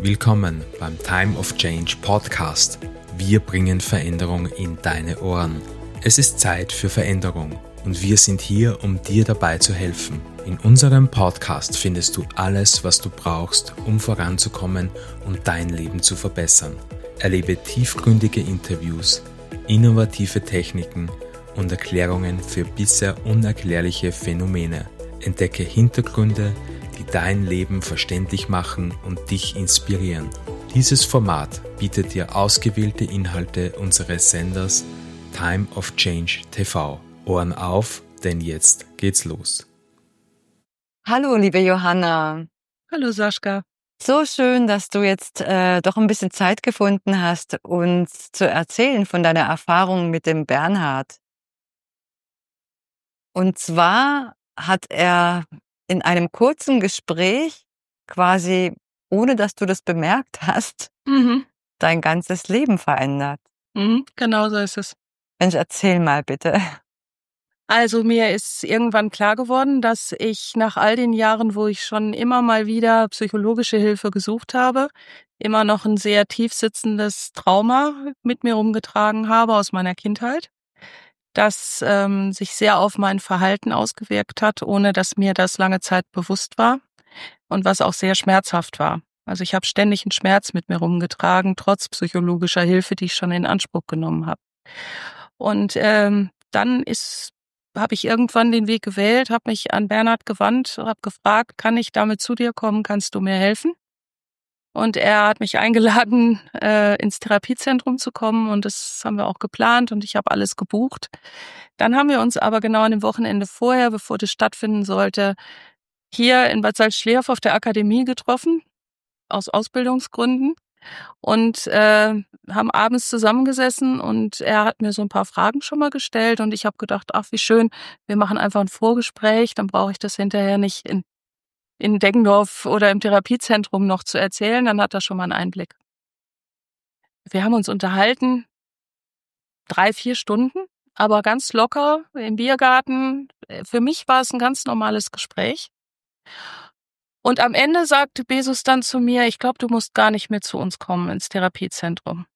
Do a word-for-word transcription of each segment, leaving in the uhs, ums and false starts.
Willkommen beim Time of Change Podcast. Wir bringen Veränderung in deine Ohren. Es ist Zeit für Veränderung und wir sind hier, um dir dabei zu helfen. In unserem Podcast findest du alles, was du brauchst, um voranzukommen und dein Leben zu verbessern. Erlebe tiefgründige Interviews, innovative Techniken und Erklärungen für bisher unerklärliche Phänomene. Entdecke Hintergründe, die dein Leben verständlich machen und dich inspirieren. Dieses Format bietet dir ausgewählte Inhalte unseres Senders Time of Change T V. Ohren auf, denn jetzt geht's los. Hallo, liebe Johanna. Hallo, Sascha. So schön, dass du jetzt äh, doch ein bisschen Zeit gefunden hast, uns zu erzählen von deiner Erfahrung mit dem Bernhard. Und zwar hat er in einem kurzen Gespräch quasi, ohne dass du das bemerkt hast, Mhm. dein ganzes Leben verändert. Mhm. Genau so ist es. Mensch, erzähl mal bitte. Also mir ist irgendwann klar geworden, dass ich nach all den Jahren, wo ich schon immer mal wieder psychologische Hilfe gesucht habe, immer noch ein sehr tief sitzendes Trauma mit mir rumgetragen habe aus meiner Kindheit, das ähm, sich sehr auf mein Verhalten ausgewirkt hat, ohne dass mir das lange Zeit bewusst war und was auch sehr schmerzhaft war. Also ich habe ständig einen Schmerz mit mir rumgetragen, trotz psychologischer Hilfe, die ich schon in Anspruch genommen habe. Und ähm, dann ist habe ich irgendwann den Weg gewählt, habe mich an Bernhard gewandt, habe gefragt, kann ich damit zu dir kommen, kannst du mir helfen? Und er hat mich eingeladen, äh, ins Therapiezentrum zu kommen und das haben wir auch geplant und ich habe alles gebucht. Dann haben wir uns aber genau an dem Wochenende vorher, bevor das stattfinden sollte, hier in Bad Salzschlierf auf der Akademie getroffen, aus Ausbildungsgründen. Und äh, haben abends zusammengesessen und er hat mir so ein paar Fragen schon mal gestellt und ich habe gedacht, ach wie schön, wir machen einfach ein Vorgespräch, dann brauche ich das hinterher nicht in, in Deggendorf oder im Therapiezentrum noch zu erzählen, dann hat er schon mal einen Einblick. Wir haben uns unterhalten, drei, vier Stunden, aber ganz locker im Biergarten. Für mich war es ein ganz normales Gespräch. Und am Ende sagte Bezos dann zu mir, ich glaube, du musst gar nicht mehr zu uns kommen ins Therapiezentrum.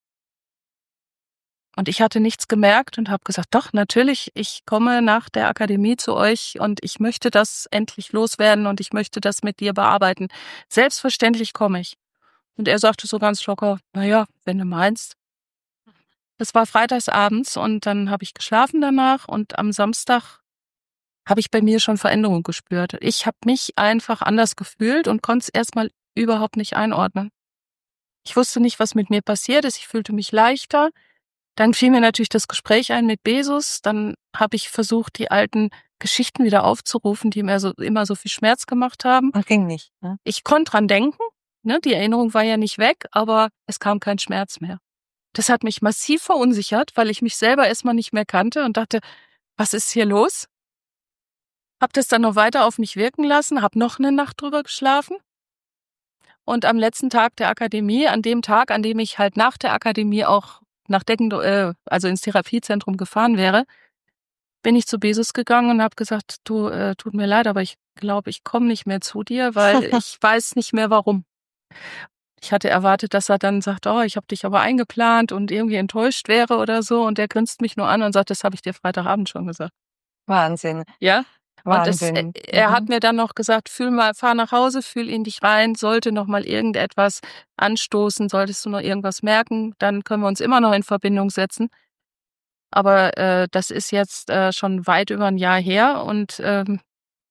Und ich hatte nichts gemerkt und habe gesagt, doch, natürlich, ich komme nach der Akademie zu euch und ich möchte das endlich loswerden und ich möchte das mit dir bearbeiten. Selbstverständlich komme ich. Und er sagte so ganz locker, naja, wenn du meinst. Das war freitags abends und dann habe ich geschlafen danach und am Samstag habe ich bei mir schon Veränderung gespürt. Ich habe mich einfach anders gefühlt und konnte es erstmal überhaupt nicht einordnen. Ich wusste nicht, was mit mir passiert ist. Ich fühlte mich leichter. Dann fiel mir natürlich das Gespräch ein mit Bezos. Dann habe ich versucht, die alten Geschichten wieder aufzurufen, die mir so, immer so viel Schmerz gemacht haben. Das ging nicht, ne? Ich konnte dran denken. Ne? Die Erinnerung war ja nicht weg, aber es kam kein Schmerz mehr. Das hat mich massiv verunsichert, weil ich mich selber erstmal nicht mehr kannte und dachte, was ist hier los? Hab das dann noch weiter auf mich wirken lassen, hab noch eine Nacht drüber geschlafen. Und am letzten Tag der Akademie, an dem Tag, an dem ich halt nach der Akademie auch nach Deggendorf, äh, also ins Therapiezentrum gefahren wäre, bin ich zu Bezos gegangen und habe gesagt, du, äh, tut mir leid, aber ich glaube, ich komme nicht mehr zu dir, weil ich weiß nicht mehr warum. Ich hatte erwartet, dass er dann sagt, oh, ich habe dich aber eingeplant und irgendwie enttäuscht wäre oder so. Und der grinst mich nur an und sagt, das habe ich dir Freitagabend schon gesagt. Wahnsinn. Ja? Wahnsinn. Und das, er Mhm. hat mir dann noch gesagt, fühl mal, fahr nach Hause, fühl in dich rein, sollte noch mal irgendetwas anstoßen, solltest du noch irgendwas merken, dann können wir uns immer noch in Verbindung setzen. Aber äh, das ist jetzt äh, schon weit über ein Jahr her und ähm,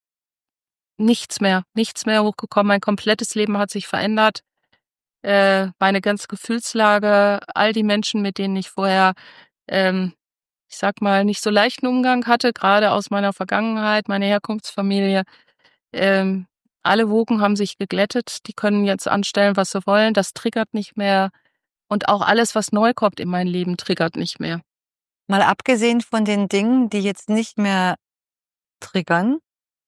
nichts mehr, nichts mehr hochgekommen. Mein komplettes Leben hat sich verändert. Äh, meine ganze Gefühlslage, all die Menschen, mit denen ich vorher ähm, ich sag mal, nicht so leichten Umgang hatte, gerade aus meiner Vergangenheit, meine Herkunftsfamilie. Ähm, alle Wogen haben sich geglättet, die können jetzt anstellen, was sie wollen, das triggert nicht mehr. Und auch alles, was neu kommt in mein Leben, triggert nicht mehr. Mal abgesehen von den Dingen, die jetzt nicht mehr triggern,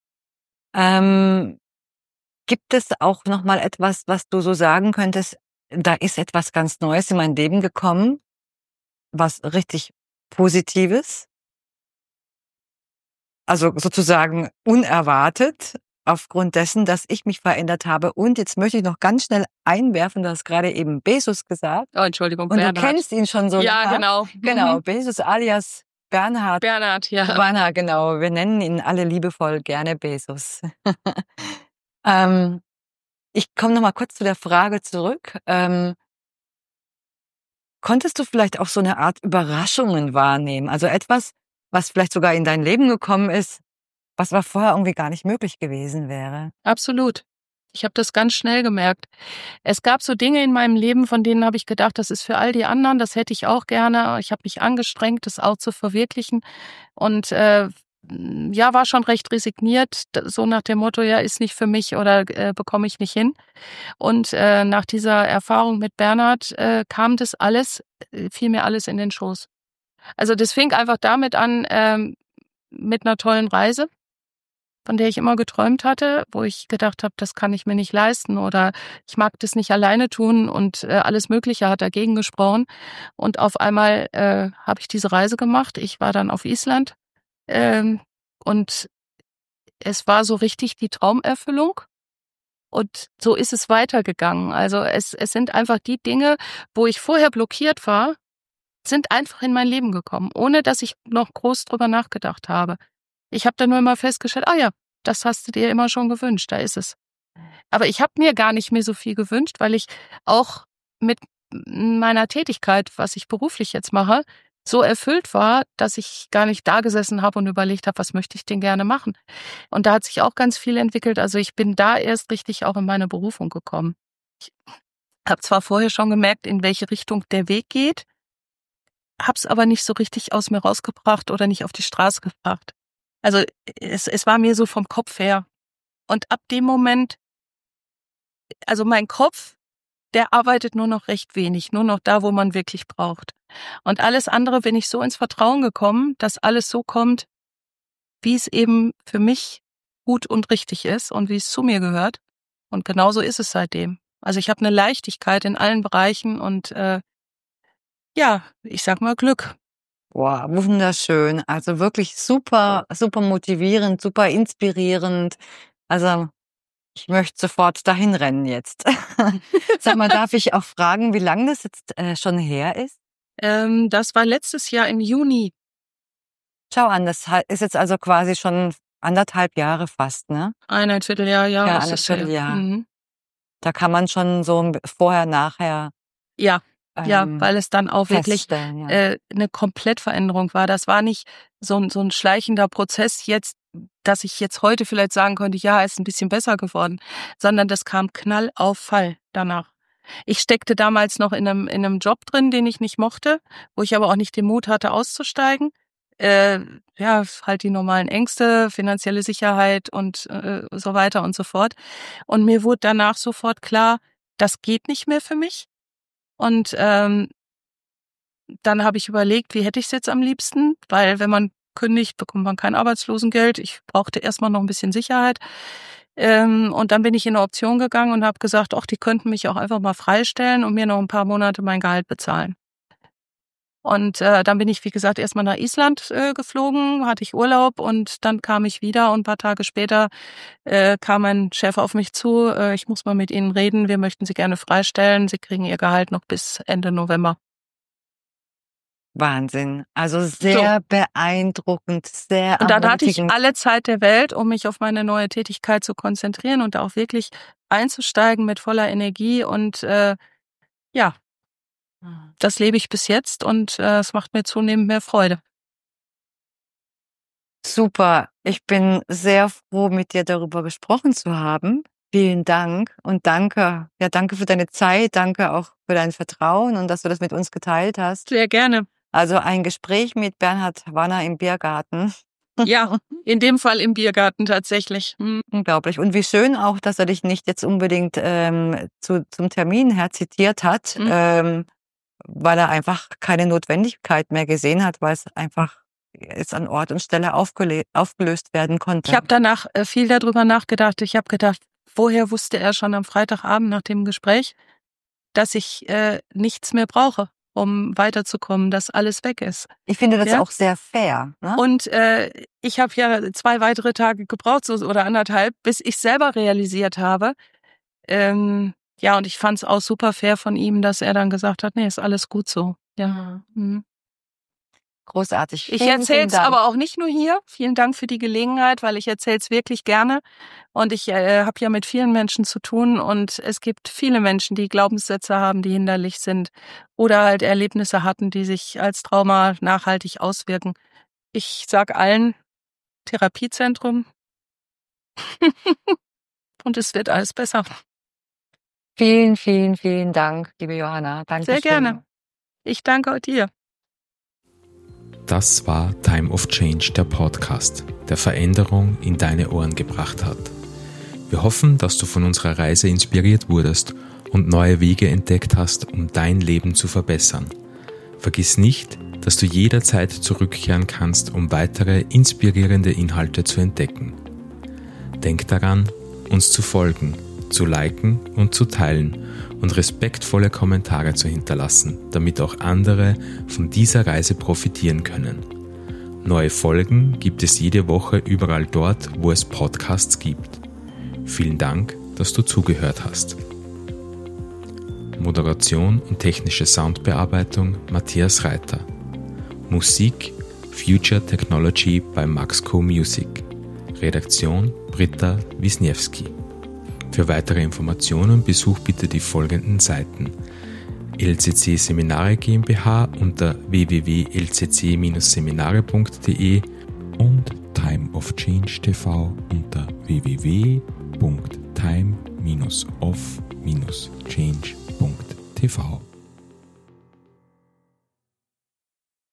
ähm, gibt es auch noch mal etwas, was du so sagen könntest, da ist etwas ganz Neues in mein Leben gekommen, was richtig Positives? Also sozusagen unerwartet, aufgrund dessen, dass ich mich verändert habe. Und jetzt möchte ich noch ganz schnell einwerfen, du hast gerade eben Bezos gesagt. Oh, Entschuldigung, Und Bernhard. du kennst ihn schon so Ja, lange. genau. Genau, Mhm. Bezos alias Bernhard. Bernhard, ja. Bernhard, genau. Wir nennen ihn alle liebevoll gerne Bezos. ähm, ich komme noch mal kurz zu der Frage zurück. Ähm, konntest du vielleicht auch so eine Art Überraschungen wahrnehmen? Also etwas, was vielleicht sogar in dein Leben gekommen ist, was aber vorher irgendwie gar nicht möglich gewesen wäre? Absolut. Ich habe das ganz schnell gemerkt. Es gab so Dinge in meinem Leben, von denen habe ich gedacht, das ist für all die anderen, das hätte ich auch gerne. Ich habe mich angestrengt, das auch zu verwirklichen und äh, ja, war schon recht resigniert, so nach dem Motto, ja, ist nicht für mich oder äh, bekomme ich nicht hin. Und äh, nach dieser Erfahrung mit Bernhard äh, kam das alles, äh, fiel mir alles in den Schoß. Also das fing einfach damit an, ähm, mit einer tollen Reise, von der ich immer geträumt hatte, wo ich gedacht habe, das kann ich mir nicht leisten oder ich mag das nicht alleine tun und äh, alles Mögliche hat dagegen gesprochen. Und auf einmal äh, habe ich diese Reise gemacht. Ich war dann auf Island ähm, und es war so richtig die Traumerfüllung. Und so ist es weitergegangen. Also es, es sind einfach die Dinge, wo ich vorher blockiert war, sind einfach in mein Leben gekommen, ohne dass ich noch groß drüber nachgedacht habe. Ich habe dann nur immer festgestellt, ah ja, das hast du dir immer schon gewünscht, da ist es. Aber ich habe mir gar nicht mehr so viel gewünscht, weil ich auch mit meiner Tätigkeit, was ich beruflich jetzt mache, so erfüllt war, dass ich gar nicht da gesessen habe und überlegt habe, was möchte ich denn gerne machen. Und da hat sich auch ganz viel entwickelt. Also ich bin da erst richtig auch in meine Berufung gekommen. Ich habe zwar vorher schon gemerkt, in welche Richtung der Weg geht, habe es aber nicht so richtig aus mir rausgebracht oder nicht auf die Straße gebracht. Also es, es war mir so vom Kopf her. Und ab dem Moment, also mein Kopf, der arbeitet nur noch recht wenig, nur noch da, wo man wirklich braucht. Und alles andere bin ich so ins Vertrauen gekommen, dass alles so kommt, wie es eben für mich gut und richtig ist und wie es zu mir gehört. Und genauso ist es seitdem. Also ich habe eine Leichtigkeit in allen Bereichen und äh, ja, ich sag mal Glück. Wow, wunderschön. Also wirklich super, super motivierend, super inspirierend. Also ich möchte sofort dahin rennen jetzt. Sag mal, darf ich auch fragen, wie lange das jetzt äh, schon her ist? Ähm, das war letztes Jahr im Juni. Schau an, das ha- ist jetzt also quasi schon anderthalb Jahre fast, ne? Ein Vierteljahr, ja. Ja, ist ein es her. Vierteljahr. Mhm. Da kann man schon so ein- vorher, nachher Ja, ja, ähm, weil es dann auch wirklich feststellen. Ja. äh, eine Komplettveränderung war. Das war nicht so ein, so ein schleichender Prozess jetzt, dass ich jetzt heute vielleicht sagen könnte, ja, ist ein bisschen besser geworden, sondern das kam Knall auf Fall danach. Ich steckte damals noch in einem, in einem Job drin, den ich nicht mochte, wo ich aber auch nicht den Mut hatte, auszusteigen. Äh, ja, halt die normalen Ängste, finanzielle Sicherheit und äh, so weiter und so fort. Und mir wurde danach sofort klar, das geht nicht mehr für mich. Und ähm, dann habe ich überlegt, wie hätte ich es jetzt am liebsten, weil wenn man kündigt, bekommt man kein Arbeitslosengeld. Ich brauchte erstmal noch ein bisschen Sicherheit. Ähm, und dann bin ich in eine Option gegangen und habe gesagt, ach, die könnten mich auch einfach mal freistellen und mir noch ein paar Monate mein Gehalt bezahlen. Und äh, dann bin ich, wie gesagt, erstmal nach Island äh, geflogen, hatte ich Urlaub und dann kam ich wieder und ein paar Tage später äh, kam mein Chef auf mich zu, äh, ich muss mal mit Ihnen reden, wir möchten Sie gerne freistellen, Sie kriegen Ihr Gehalt noch bis Ende November. Wahnsinn. Also sehr beeindruckend, sehr Und dann hatte ich ermutigend. alle Zeit der Welt, um mich auf meine neue Tätigkeit zu konzentrieren und auch wirklich einzusteigen mit voller Energie. Und äh, ja, das lebe ich bis jetzt und äh, es macht mir zunehmend mehr Freude. Super. Ich bin sehr froh, mit dir darüber gesprochen zu haben. Vielen Dank und danke. Ja, danke für deine Zeit. Danke auch für dein Vertrauen und dass du das mit uns geteilt hast. Sehr gerne. Also ein Gespräch mit Bernhard Wanner im Biergarten. Ja, in dem Fall im Biergarten tatsächlich. Hm. Unglaublich. Und wie schön auch, dass er dich nicht jetzt unbedingt ähm, zu, zum Termin her zitiert hat, Mhm. ähm, weil er einfach keine Notwendigkeit mehr gesehen hat, weil es einfach jetzt an Ort und Stelle aufgelö- aufgelöst werden konnte. Ich habe danach äh, viel darüber nachgedacht. Ich habe gedacht, woher wusste er schon am Freitagabend nach dem Gespräch, dass ich äh, nichts mehr brauche? um weiterzukommen, dass alles weg ist. Ich finde das ja? auch sehr fair. Ne? Und äh, ich habe ja zwei weitere Tage gebraucht, so, oder anderthalb, bis ich selber realisiert habe. Ähm, ja, und ich fand es auch super fair von ihm, dass er dann gesagt hat, nee, ist alles gut so. Ja. Mhm. Großartig. Ich erzähle es aber auch nicht nur hier. Vielen Dank für die Gelegenheit, weil ich erzähle es wirklich gerne. Und ich äh, habe ja mit vielen Menschen zu tun. Und es gibt viele Menschen, die Glaubenssätze haben, die hinderlich sind. Oder halt Erlebnisse hatten, die sich als Trauma nachhaltig auswirken. Ich sag allen, Therapiezentrum. Und es wird alles besser. Vielen, vielen, vielen Dank, liebe Johanna. Danke Sehr gerne. Ich danke dir. Das war Time of Change, der Podcast, der Veränderung in deine Ohren gebracht hat. Wir hoffen, dass du von unserer Reise inspiriert wurdest und neue Wege entdeckt hast, um dein Leben zu verbessern. Vergiss nicht, dass du jederzeit zurückkehren kannst, um weitere inspirierende Inhalte zu entdecken. Denk daran, uns zu folgen, zu liken und zu teilen und respektvolle Kommentare zu hinterlassen, damit auch andere von dieser Reise profitieren können. Neue Folgen gibt es jede Woche überall dort, wo es Podcasts gibt. Vielen Dank, dass du zugehört hast. Moderation und technische Soundbearbeitung Matthias Reiter. Musik Future Technology bei Maxco Music. Redaktion Britta Wisniewski. Für weitere Informationen besuch bitte die folgenden Seiten: L C C Seminare GmbH unter w w w punkt l c c dash seminare punkt d e und Time of Change T V unter w w w punkt time dash of dash change punkt t v.